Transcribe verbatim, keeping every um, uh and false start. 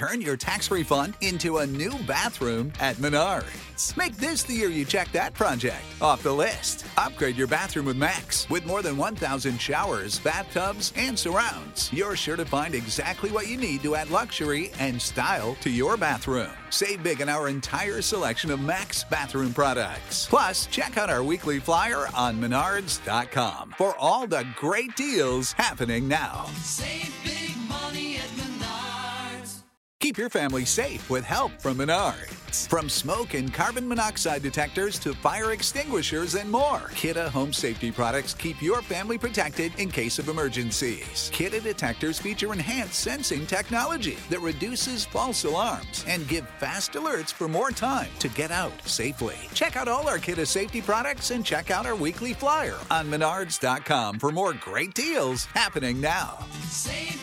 turn your tax refund into a new bathroom at Menards. Make this the year you check that project off the list. Upgrade your bathroom with Max. With more than one thousand showers, bathtubs, and surrounds, you're sure to find exactly what you need to add luxury and style to your bathroom. Save big in our entire selection of Max bathroom products. Plus, check out our weekly flyer on menards dot com for all the great deals happening now. Save big money at Menards. Keep your family safe with help from Menards. From smoke and carbon monoxide detectors to fire extinguishers and more, Kidde home safety products keep your family protected in case of emergencies. Kidde detectors feature enhanced sensing technology that reduces false alarms and give fast alerts for more time to get out safely. Check out all our Kidde safety products and check out our weekly flyer on menards dot com for more great deals happening now. Save